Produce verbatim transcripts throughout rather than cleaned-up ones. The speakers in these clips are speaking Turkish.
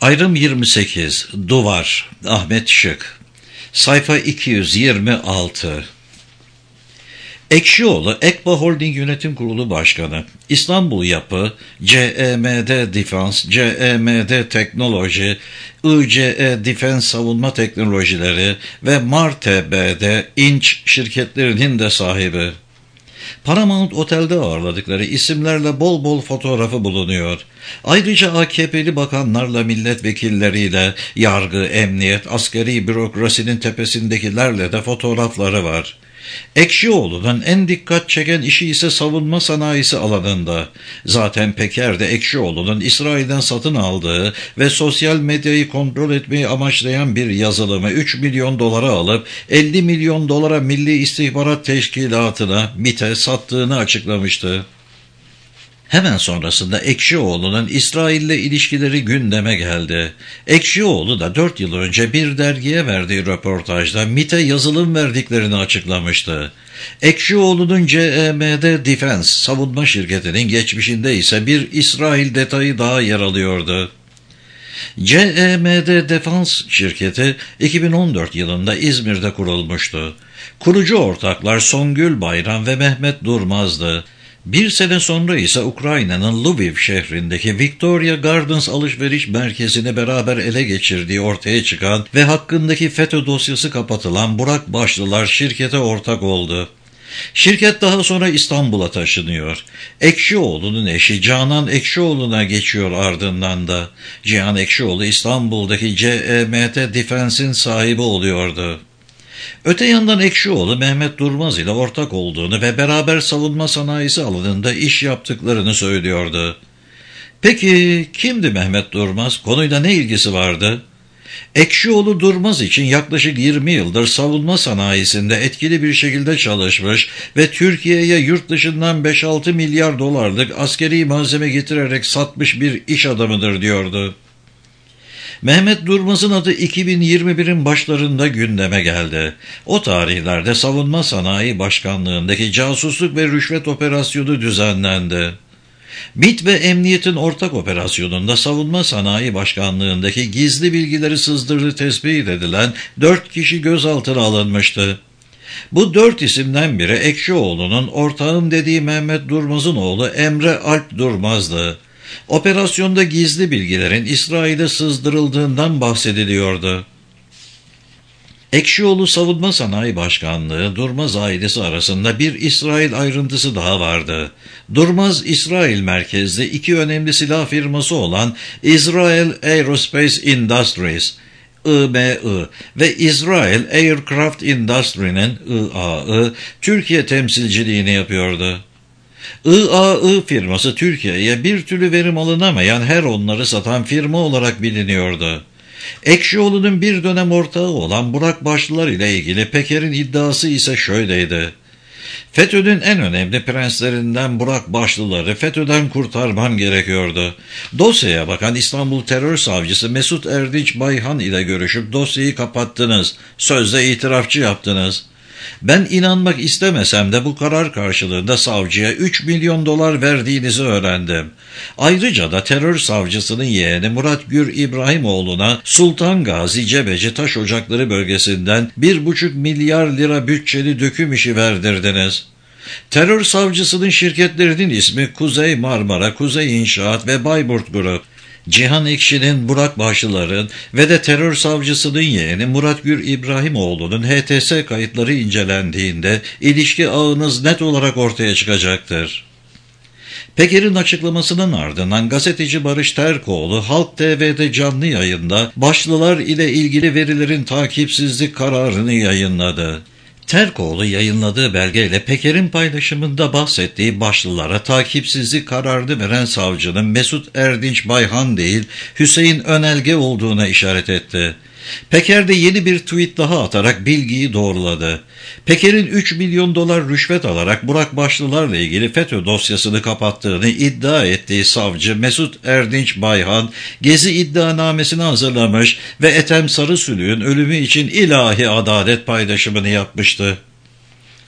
Ayrım yirmi sekiz. Duvar. Ahmet Şık. Sayfa iki yüz yirmi altı. Ekşioğlu, Ekba Holding Yönetim Kurulu Başkanı, İstanbul Yapı, C E M D Defense, C E M D Teknoloji, I C E Defense Savunma Teknolojileri ve Mar T B'de İnç şirketlerinin de sahibi. Paramount Otel'de ağırladıkları isimlerle bol bol fotoğrafı bulunuyor. Ayrıca A K P'li bakanlarla, milletvekilleriyle, yargı, emniyet, askeri bürokrasinin tepesindekilerle de fotoğrafları var. Ekşioğlu'nun en dikkat çeken işi ise savunma sanayisi alanında. Zaten Peker de Ekşioğlu'nun İsrail'den satın aldığı ve sosyal medyayı kontrol etmeyi amaçlayan bir yazılımı üç milyon dolara alıp elli milyon dolara Milli İstihbarat Teşkilatı'na, MİT'e sattığını açıklamıştı. Hemen sonrasında Ekşioğlu'nun İsrail'le ilişkileri gündeme geldi. Ekşioğlu da dört yıl önce bir dergiye verdiği röportajda MİT'e yazılım verdiklerini açıklamıştı. Ekşioğlu'nun C E M D Defense savunma şirketinin geçmişinde ise bir İsrail detayı daha yer alıyordu. C E M D Defense şirketi iki bin on dört yılında İzmir'de kurulmuştu. Kurucu ortaklar Songül Bayram ve Mehmet Durmaz'dı. Bir sene sonra ise Ukrayna'nın Lviv şehrindeki Victoria Gardens alışveriş merkezini beraber ele geçirdiği ortaya çıkan ve hakkındaki FETÖ dosyası kapatılan Burak Başlılar şirkete ortak oldu. Şirket daha sonra İstanbul'a taşınıyor. Ekşioğlu'nun eşi Canan Ekşioğlu'na geçiyor ardından da. Cihan Ekşioğlu İstanbul'daki C E M D Defense'in sahibi oluyordu. Öte yandan Ekşioğlu Mehmet Durmaz ile ortak olduğunu ve beraber savunma sanayisi alanında iş yaptıklarını söylüyordu. Peki kimdi Mehmet Durmaz? Konuyla ne ilgisi vardı? Ekşioğlu Durmaz için yaklaşık yirmi yıldır savunma sanayisinde etkili bir şekilde çalışmış ve Türkiye'ye yurt dışından beş altı milyar dolarlık askeri malzeme getirerek satmış bir iş adamıdır diyordu. Mehmet Durmaz'ın adı iki bin yirmi birin başlarında gündeme geldi. O tarihlerde Savunma Sanayi Başkanlığındaki casusluk ve rüşvet operasyonu düzenlendi. MİT ve Emniyet'in ortak operasyonunda Savunma Sanayi Başkanlığındaki gizli bilgileri sızdırdığı tespit edilen dört kişi gözaltına alınmıştı. Bu dört isimden biri Ekşioğlu'nun ortağım dediği Mehmet Durmaz'ın oğlu Emre Alp Durmaz'dı. Operasyonda gizli bilgilerin İsrail'e sızdırıldığından bahsediliyordu. Ekşioğlu Savunma Sanayi Başkanlığı, Durmaz ailesi arasında bir İsrail ayrıntısı daha vardı. Durmaz, İsrail merkezli iki önemli silah firması olan Israel Aerospace Industries, I M I ve Israel Aircraft Industry'nin I A I, Türkiye temsilciliğini yapıyordu. I A I firması Türkiye'ye bir türlü verim alınamayan her onları satan firma olarak biliniyordu. Ekşioğlu'nun bir dönem ortağı olan Burak Başlılar ile ilgili Peker'in iddiası ise şöyleydi. FETÖ'nün en önemli prenslerinden Burak Başlılar'ı FETÖ'den kurtarmam gerekiyordu. Dosyaya bakan İstanbul Terör Savcısı Mesut Erdinç Bayhan ile görüşüp dosyayı kapattınız, sözde itirafçı yaptınız. Ben inanmak istemesem de bu karar karşılığında savcıya üç milyon dolar verdiğinizi öğrendim. Ayrıca da terör savcısının yeğeni Murat Gür İbrahimoğlu'na Sultan Gazi Cebeci Taş Ocakları bölgesinden bir buçuk milyar lira bütçeli döküm işi verdirdiniz. Terör savcısının şirketlerinin ismi Kuzey Marmara, Kuzey İnşaat ve Bayburt Grup. Cihan Ekşi'nin, Burak Başlılar'ın ve de terör savcısının yeğeni Murat Gür İbrahimoğlu'nun H T S kayıtları incelendiğinde ilişki ağınız net olarak ortaya çıkacaktır. Peker'in açıklamasının ardından gazeteci Barış Terkoğlu Halk T V'de canlı yayında Başlılar ile ilgili verilerin takipsizlik kararını yayınladı. Terkoğlu yayınladığı belgeyle Peker'in paylaşımında bahsettiği Başlılara takipsizlik kararını veren savcının Mesut Erdinç Bayhan değil Hüseyin Önelge olduğuna işaret etti. Peker de yeni bir tweet daha atarak bilgiyi doğruladı. Peker'in üç milyon dolar rüşvet alarak Burak Başlılar'la ilgili FETÖ dosyasını kapattığını iddia ettiği savcı Mesut Erdinç Bayhan, Gezi iddianamesini hazırlamış ve Ethem Sarısülük'ün ölümü için ilahi adalet paylaşımını yapmıştı.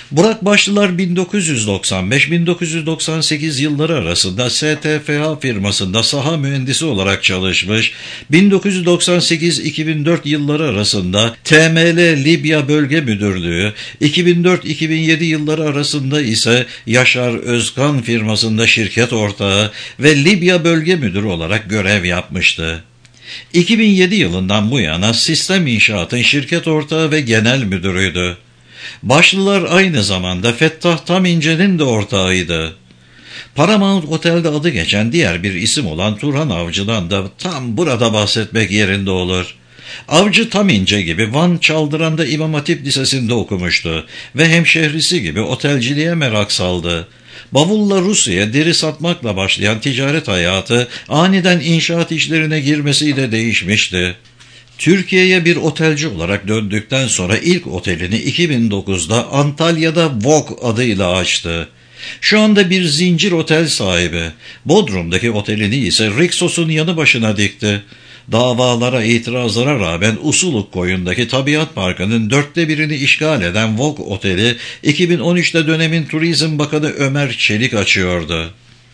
Burak Başlılar bin dokuz yüz doksan beş bin dokuz yüz doksan sekiz yılları arasında S T F A firmasında saha mühendisi olarak çalışmış, bin dokuz yüz doksan sekiz iki bin dört yılları arasında T M L Libya Bölge Müdürlüğü, iki bin dört iki bin yedi yılları arasında ise Yaşar Özkan firmasında şirket ortağı ve Libya Bölge Müdürü olarak görev yapmıştı. iki bin yedi yılından bu yana Sistem İnşaat'ın şirket ortağı ve genel müdürüydü. Başlılar aynı zamanda Fettah Tamince'nin de ortağıydı. Paramount Otel'de adı geçen diğer bir isim olan Turhan Avcı'dan da tam burada bahsetmek yerinde olur. Avcı Tamince gibi Van Çaldıran'da İmam Hatip Lisesi'nde okumuştu ve hemşehrisi gibi otelciliğe merak saldı. Bavulla Rusya'ya deri satmakla başlayan ticaret hayatı aniden inşaat işlerine girmesiyle değişmişti. Türkiye'ye bir otelci olarak döndükten sonra ilk otelini iki bin dokuzda Antalya'da Vogue adıyla açtı. Şu anda bir zincir otel sahibi. Bodrum'daki otelini ise Rixos'un yanı başına dikti. Davalara, itirazlara rağmen Usuluk Koyun'daki Tabiat Parkı'nın dörtte birini işgal eden Vogue Oteli, iki bin on üçte dönemin Turizm Bakanı Ömer Çelik açıyordu.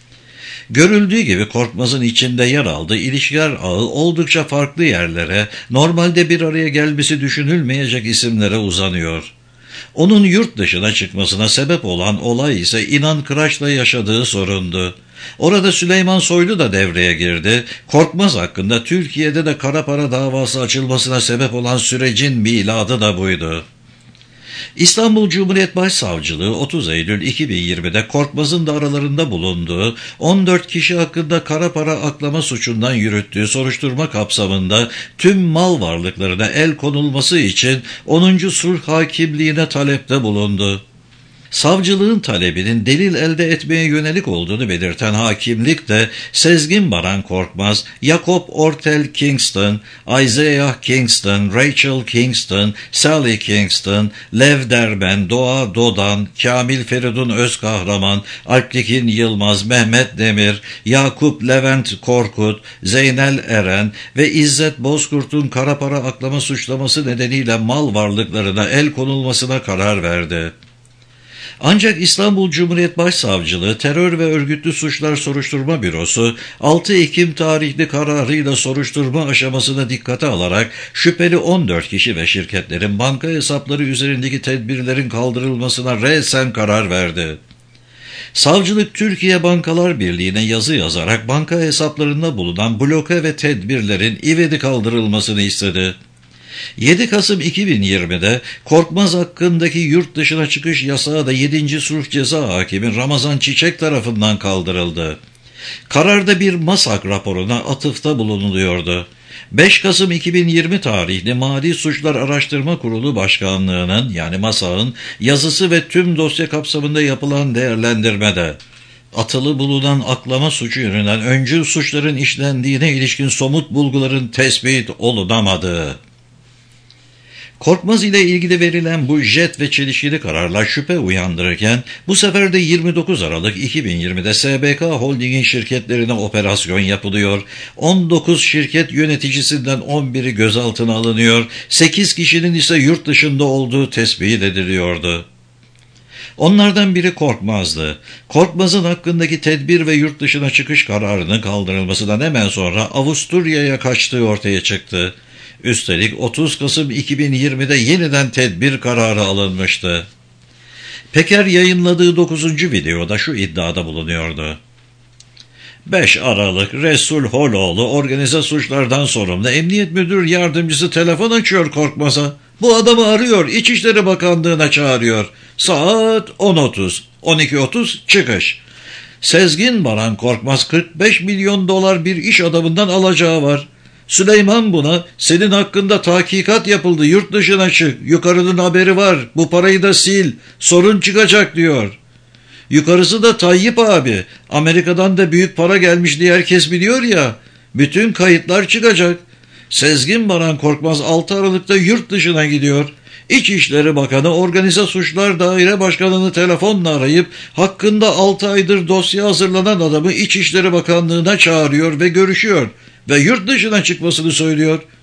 Görüldüğü gibi Korkmaz'ın içinde yer aldığı ilişkiler ağı oldukça farklı yerlere, normalde bir araya gelmesi düşünülmeyecek isimlere uzanıyor. Onun yurt dışına çıkmasına sebep olan olay ise İnan Kıraç'la yaşadığı sorundu. Orada Süleyman Soylu da devreye girdi. Korkmaz hakkında Türkiye'de de kara para davası açılmasına sebep olan sürecin miladı da buydu. İstanbul Cumhuriyet Başsavcılığı otuz Eylül iki bin yirmide Korkmaz'ın da aralarında bulunduğu on dört kişi hakkında kara para aklama suçundan yürüttüğü soruşturma kapsamında tüm mal varlıklarına el konulması için onuncu Sulh Hakimliğine talepte bulundu. Savcılığın talebinin delil elde etmeye yönelik olduğunu belirten hakimlik de Sezgin Baran Korkmaz, Jacob Ortel Kingston, Isaiah Kingston, Rachel Kingston, Sally Kingston, Lev Derben, Doğa Dodan, Kamil Feridun Özkahraman, Alptekin Yılmaz, Mehmet Demir, Yakup Levent Korkut, Zeynel Eren ve İzzet Bozkurt'un kara para aklama suçlaması nedeniyle mal varlıklarına el konulmasına karar verdi. Ancak İstanbul Cumhuriyet Başsavcılığı Terör ve Örgütlü Suçlar Soruşturma Bürosu altı Ekim tarihli kararıyla soruşturma aşamasına dikkate alarak şüpheli on dört kişi ve şirketlerin banka hesapları üzerindeki tedbirlerin kaldırılmasına resen karar verdi. Savcılık Türkiye Bankalar Birliği'ne yazı yazarak banka hesaplarında bulunan bloke ve tedbirlerin ivedi kaldırılmasını istedi. yedi Kasım iki bin yirmide Korkmaz hakkındaki yurt dışına çıkış yasağı da yedinci Sulh Ceza Hakimi Ramazan Çiçek tarafından kaldırıldı. Kararda bir MASAK raporuna atıfta bulunuluyordu. beş Kasım iki bin yirmi tarihli Mali Suçlar Araştırma Kurulu Başkanlığı'nın yani MASAK'ın yazısı ve tüm dosya kapsamında yapılan değerlendirmede atılı bulunan aklama suçu yönünden öncül suçların işlendiğine ilişkin somut bulguların tespit olunamadığı. Korkmaz ile ilgili verilen bu jet ve çelişkili kararlar şüphe uyandırırken bu sefer de yirmi dokuz Aralık iki bin yirmide S B K Holding'in şirketlerine operasyon yapılıyor. on dokuz şirket yöneticisinden on biri gözaltına alınıyor. sekiz kişinin ise yurt dışında olduğu tespit ediliyordu. Onlardan biri Korkmaz'dı. Korkmaz'ın hakkındaki tedbir ve yurt dışına çıkış kararının kaldırılmasından hemen sonra Avusturya'ya kaçtığı ortaya çıktı. Üstelik otuz Kasım iki bin yirmide yeniden tedbir kararı alınmıştı. Peker yayınladığı dokuzuncu videoda şu iddiada bulunuyordu. beş Aralık Resul Holoğlu organize suçlardan sorumlu Emniyet Müdür Yardımcısı telefon açıyor Korkmaz'a. Bu adamı arıyor, İçişleri Bakanlığı'na çağırıyor. Saat on otuz, on iki otuz çıkış. Sezgin Baran Korkmaz kırk beş milyon dolar bir iş adamından alacağı var. Süleyman buna senin hakkında tahkikat yapıldı, yurt dışına çık, yukarının haberi var, bu parayı da sil, sorun çıkacak diyor. Yukarısı da Tayyip abi, Amerika'dan da büyük para gelmiş diye herkes biliyor ya, bütün kayıtlar çıkacak. Sezgin Baran Korkmaz altı Aralık'ta yurt dışına gidiyor. İçişleri Bakanı Organize Suçlar Daire Başkanı'nı telefonla arayıp hakkında altı aydır dosya hazırlanan adamı İçişleri Bakanlığı'na çağırıyor ve görüşüyor ve yurt dışına çıkmasını söylüyor.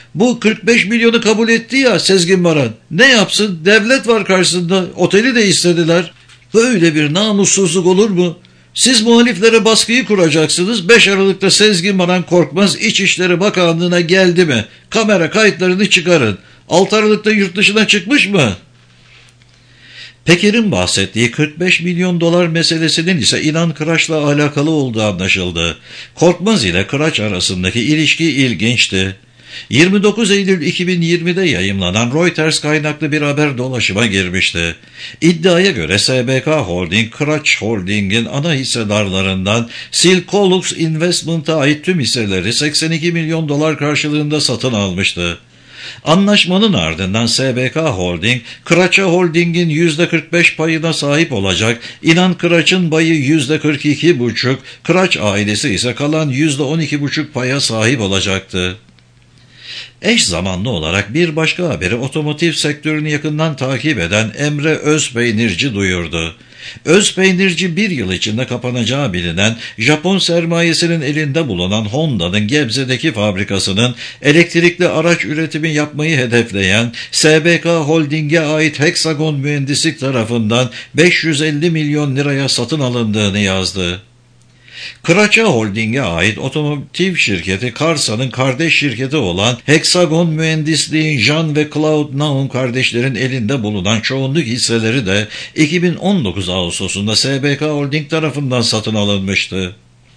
Bu kırk beş milyonu kabul etti ya Sezgin Baran. Ne yapsın? Devlet var karşısında. Oteli de istediler. Böyle bir namussuzluk olur mu? Siz muhaliflere baskıyı kuracaksınız. beş Aralık'ta Sezgin Baran Korkmaz İçişleri Bakanlığı'na geldi mi? Kamera kayıtlarını çıkarın. altı Aralık'ta yurt dışına çıkmış mı? Peker'in bahsettiği kırk beş milyon dolar meselesinin ise İnan Kıraç'la alakalı olduğu anlaşıldı. Korkmaz ile Kıraç arasındaki ilişki ilginçti. yirmi dokuz Eylül iki bin yirmide yayımlanan Reuters kaynaklı bir haber dolaşıma girmişti. İddiaya göre S B K Holding, Kıraç Holding'in ana hissedarlarından Silkolux Investment'a ait tüm hisseleri seksen iki milyon dolar karşılığında satın almıştı. Anlaşmanın ardından S B K Holding, Kıraç'a Holding'in yüzde kırk beş payına sahip olacak, İnan Kıraç'ın payı yüzde kırk iki buçuk, Kıraç ailesi ise kalan yüzde on iki buçuk paya sahip olacaktı. Eş zamanlı olarak bir başka haberi otomotiv sektörünü yakından takip eden Emre Özpeynirci duyurdu. Özpeynirci bir yıl içinde kapanacağı bilinen Japon sermayesinin elinde bulunan Honda'nın Gebze'deki fabrikasının elektrikli araç üretimi yapmayı hedefleyen S B K Holding'e ait Hexagon Mühendislik tarafından beş yüz elli milyon liraya satın alındığını yazdı. Kıraç'a Holding'e ait otomotiv şirketi Karsa'nın kardeş şirketi olan Hexagon Mühendisliğin Jean ve Claude Naum kardeşlerin elinde bulunan çoğunluk hisseleri de iki bin on dokuz Ağustos'unda S B K Holding tarafından satın alınmıştı.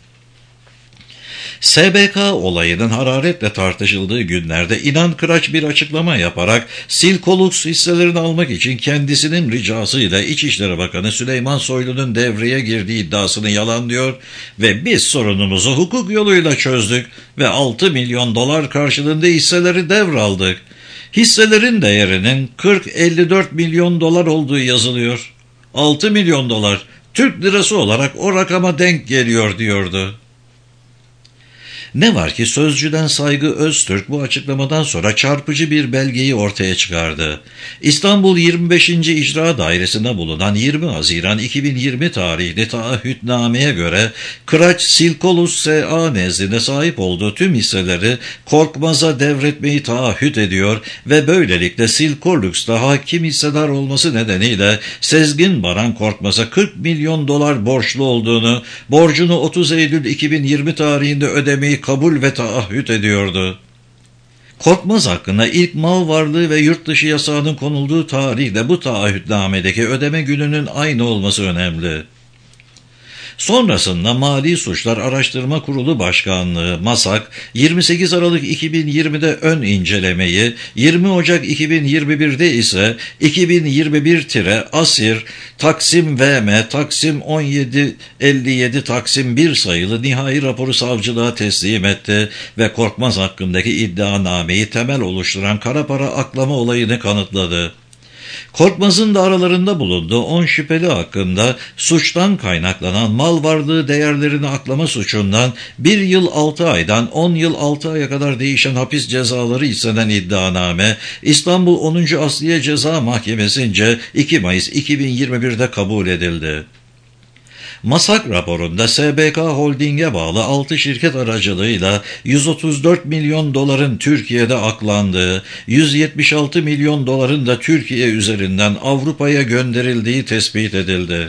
S B K olayının hararetle tartışıldığı günlerde İnan Kıraç bir açıklama yaparak Silkolux hisselerini almak için kendisinin ricasıyla İçişleri Bakanı Süleyman Soylu'nun devreye girdiği iddiasını yalanlıyor ve biz sorunumuzu hukuk yoluyla çözdük ve altı milyon dolar karşılığında hisseleri devraldık. Hisselerin değerinin kırk elli dört milyon dolar olduğu yazılıyor. altı milyon dolar Türk lirası olarak o rakama denk geliyor diyordu. Ne var ki Sözcü'den Saygı Öztürk bu açıklamadan sonra çarpıcı bir belgeyi ortaya çıkardı. İstanbul yirmi beşinci İcra Dairesi'nde bulunan yirmi Haziran iki bin yirmi tarihli taahhütnameye göre Kıraç Silkolus S A nezdinde sahip olduğu tüm hisseleri Korkmaz'a devretmeyi taahhüt ediyor ve böylelikle Silkolux'ta hakim hissedar olması nedeniyle Sezgin Baran Korkmaz'a kırk milyon dolar borçlu olduğunu, borcunu otuz Eylül iki bin yirmi tarihinde ödemeyi kabul ve taahhüt ediyordu. Korkmaz hakkında ilk mal varlığı ve yurt dışı yasağının konulduğu tarihle bu taahhütnamedeki ödeme gününün aynı olması önemli. Sonrasında Mali Suçlar Araştırma Kurulu Başkanlığı MASAK, yirmi sekiz Aralık iki bin yirmide ön incelemeyi, yirmi Ocak iki bin yirmi birde ise iki bin yirmi bir ASİR Taksim V M Taksim on yedi elli yedi Taksim bir sayılı nihai raporu savcılığa teslim etti ve Korkmaz hakkındaki iddianameyi temel oluşturan kara para aklama olayını kanıtladı. Korkmaz'ın da aralarında bulunduğu on şüpheli hakkında suçtan kaynaklanan mal varlığı değerlerini aklama suçundan bir yıl altı aydan on yıl altı aya kadar değişen hapis cezaları istenen iddianame İstanbul onuncu Asliye Ceza Mahkemesi'nce iki Mayıs iki bin yirmi birde kabul edildi. MASAK raporunda S B K Holding'e bağlı altı şirket aracılığıyla yüz otuz dört milyon doların Türkiye'de aklandığı, yüz yetmiş altı milyon doların da Türkiye üzerinden Avrupa'ya gönderildiği tespit edildi.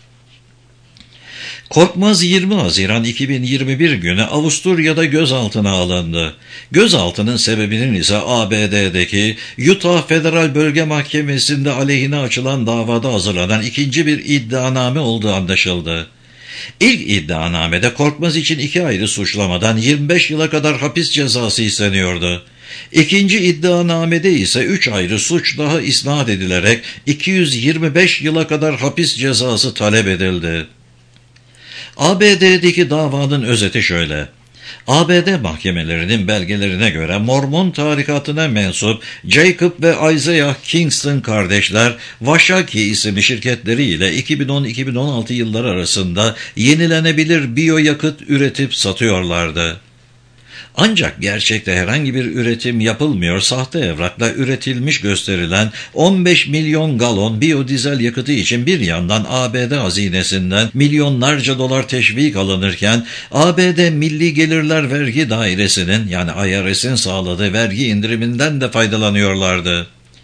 Korkmaz yirmi Haziran iki bin yirmi bir günü Avusturya'da gözaltına alındı. Gözaltının sebebinin ise A B D'deki Utah Federal Bölge Mahkemesi'nde aleyhine açılan davada hazırlanan ikinci bir iddianame olduğu anlaşıldı. İlk iddianamede Korkmaz için iki ayrı suçlamadan yirmi beş yıla kadar hapis cezası isteniyordu. İkinci iddianamede ise üç ayrı suç daha isnat edilerek iki yüz yirmi beş yıla kadar hapis cezası talep edildi. A B D'deki davanın özeti şöyle. A B D mahkemelerinin belgelerine göre Mormon tarikatına mensup Jacob ve Isaiah Kingston kardeşler Washaki isimli şirketleriyle iki bin on iki bin on altı yılları arasında yenilenebilir biyoyakıt üretip satıyorlardı. Ancak gerçekte herhangi bir üretim yapılmıyor, sahte evrakla üretilmiş gösterilen on beş milyon galon biyodizel yakıtı için bir yandan A B D hazinesinden milyonlarca dolar teşvik alınırken, A B D Milli Gelirler Vergi Dairesi'nin yani I R S'in sağladığı vergi indiriminden de faydalanıyorlardı.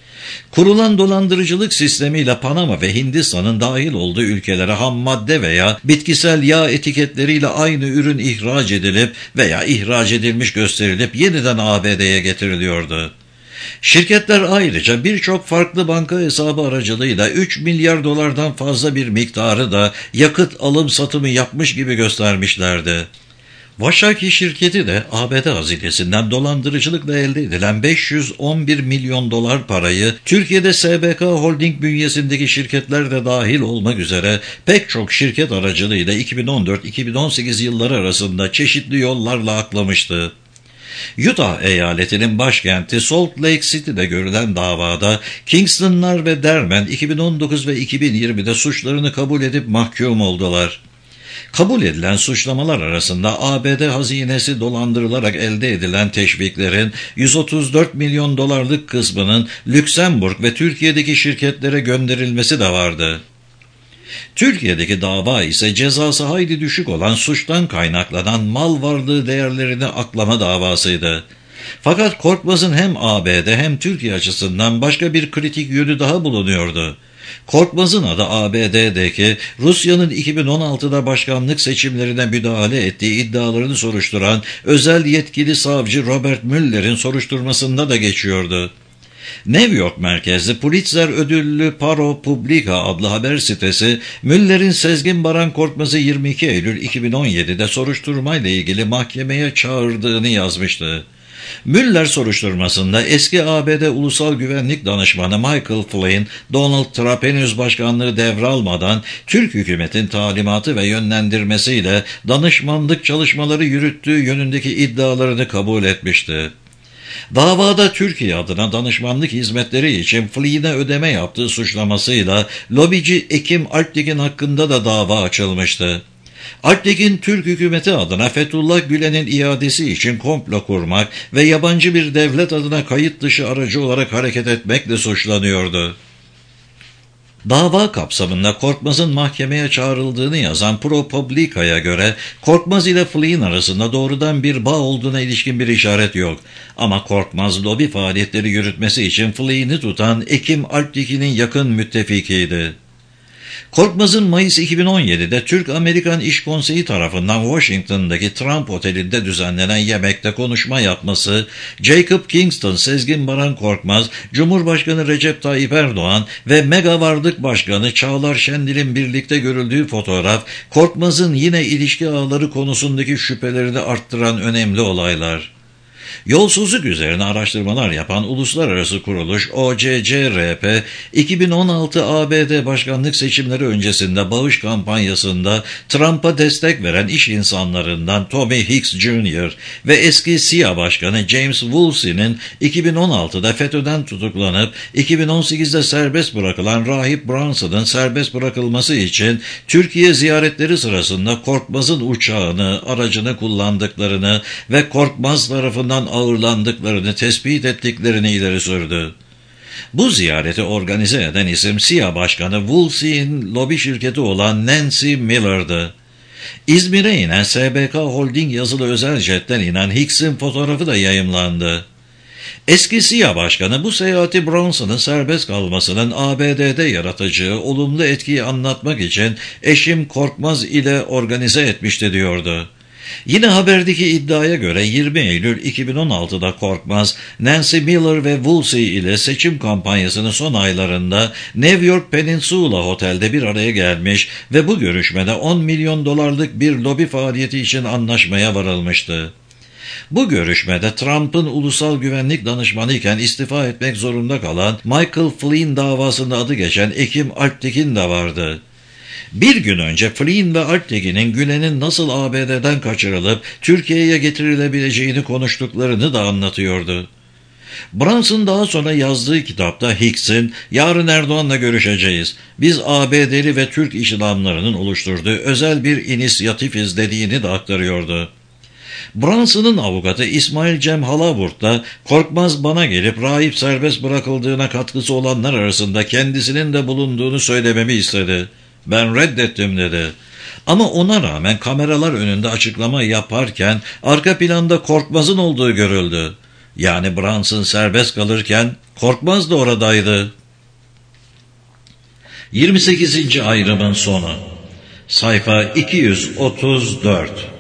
Kurulan dolandırıcılık sistemiyle Panama ve Hindistan'ın dahil olduğu ülkelere ham madde veya bitkisel yağ etiketleriyle aynı ürün ihraç edilip veya ihraç edilmiş gösterilip yeniden A B D'ye getiriliyordu. Şirketler ayrıca birçok farklı banka hesabı aracılığıyla üç milyar dolardan fazla bir miktarı da yakıt alım satımı yapmış gibi göstermişlerdi. Vaşaki şirketi de A B D hazinesinden dolandırıcılıkla elde edilen beş yüz on bir milyon dolar parayı Türkiye'de S B K Holding bünyesindeki şirketler de dahil olmak üzere pek çok şirket aracılığıyla iki bin on dört iki bin on sekiz yılları arasında çeşitli yollarla aklamıştı. Utah eyaletinin başkenti Salt Lake City'de görülen davada Kingston'lar ve Dermen iki bin on dokuz ve iki bin yirmide suçlarını kabul edip mahkum oldular. Kabul edilen suçlamalar arasında A B D hazinesi dolandırılarak elde edilen teşviklerin yüz otuz dört milyon dolarlık kısmının Lüksemburg ve Türkiye'deki şirketlere gönderilmesi de vardı. Türkiye'deki dava ise cezası hayli düşük olan suçtan kaynaklanan mal varlığı değerlerini aklama davasıydı. Fakat Korkmaz'ın hem A B D hem Türkiye açısından başka bir kritik yönü daha bulunuyordu. Korkmaz'ın adı A B D'deki Rusya'nın iki bin on altıda başkanlık seçimlerine müdahale ettiği iddialarını soruşturan özel yetkili savcı Robert Müller'in soruşturmasında da geçiyordu. New York merkezli Pulitzer ödüllü Paro Publica adlı haber sitesi, Müller'in Sezgin Baran Korkmaz'ı yirmi iki Eylül iki bin on yedide soruşturmayla ilgili mahkemeye çağırdığını yazmıştı. Müller soruşturmasında eski A B D Ulusal Güvenlik Danışmanı Michael Flynn, Donald Trump henüz başkanlığı devralmadan Türk hükümetin talimatı ve yönlendirmesiyle danışmanlık çalışmaları yürüttüğü yönündeki iddialarını kabul etmişti. Davada Türkiye adına danışmanlık hizmetleri için Flynn'e ödeme yaptığı suçlamasıyla lobici Ekim Alptekin hakkında da dava açılmıştı. Alptekin, Türk hükümeti adına Fethullah Gülen'in iadesi için komplo kurmak ve yabancı bir devlet adına kayıt dışı aracı olarak hareket etmekle suçlanıyordu. Dava kapsamında Korkmaz'ın mahkemeye çağrıldığını yazan ProPublica'ya göre Korkmaz ile Flynn arasında doğrudan bir bağ olduğuna ilişkin bir işaret yok. Ama Korkmaz lobi faaliyetleri yürütmesi için Flynn'i tutan Ekim Alptekin'in yakın müttefikiydi. Korkmaz'ın Mayıs iki bin on yedide Türk-Amerikan İş Konseyi tarafından Washington'daki Trump Oteli'nde düzenlenen yemekte konuşma yapması, Jacob Kingston, Sezgin Baran Korkmaz, Cumhurbaşkanı Recep Tayyip Erdoğan ve Mega Varlık Başkanı Çağlar Şendil'in birlikte görüldüğü fotoğraf, Korkmaz'ın yine ilişki ağları konusundaki şüphelerini arttıran önemli olaylar. Yolsuzluk üzerine araştırmalar yapan uluslararası kuruluş O C C R P, iki bin on altı A B D başkanlık seçimleri öncesinde bağış kampanyasında Trump'a destek veren iş insanlarından Tommy Hicks Junior ve eski S İ A Başkanı James Woolsey'nin iki bin on altıda FETÖ'den tutuklanıp iki bin on sekizde serbest bırakılan Rahip Branson'ın serbest bırakılması için Türkiye ziyaretleri sırasında Korkmaz'ın uçağını, aracını kullandıklarını ve Korkmaz tarafından ağırlandıklarını tespit ettiklerini ileri sürdü. Bu ziyareti organize eden isim S İ A Başkanı Woolsey'in lobi şirketi olan Nancy Miller'dı. İzmir'e inen S B K Holding yazılı özel jetten inen Hicks'in fotoğrafı da yayımlandı. Eski S İ A Başkanı bu seyahati Bronson'ın serbest kalmasının A B D'de yaratacağı olumlu etkiyi anlatmak için eşim Korkmaz ile organize etmişti diyordu. Yine haberdeki iddiaya göre yirmi Eylül iki bin on altıda Korkmaz, Nancy Miller ve Woolsey ile seçim kampanyasının son aylarında New York Peninsula Hotel'de bir araya gelmiş ve bu görüşmede on milyon dolarlık bir lobi faaliyeti için anlaşmaya varılmıştı. Bu görüşmede Trump'ın ulusal güvenlik danışmanı iken istifa etmek zorunda kalan Michael Flynn davasında adı geçen Ekim Alptekin de vardı. Bir gün önce Flynn ve Alptekin'in Gülen'in nasıl A B D'den kaçırılıp Türkiye'ye getirilebileceğini konuştuklarını da anlatıyordu. Branson daha sonra yazdığı kitapta Hicks'in "Yarın Erdoğan'la görüşeceğiz. Biz A B D'li ve Türk iş adamlarının oluşturduğu özel bir inisiyatifiz" dediğini de aktarıyordu. Brunson'un avukatı İsmail Cem Halaburt da Korkmaz bana gelip rahip serbest bırakıldığına katkısı olanlar arasında kendisinin de bulunduğunu söylememi istedi. Ben reddettim dedi. Ama ona rağmen kameralar önünde açıklama yaparken arka planda Korkmaz'ın olduğu görüldü. Yani Brunson serbest kalırken Korkmaz da oradaydı. yirmi sekizinci ayrımın sonu. Sayfa iki yüz otuz dört.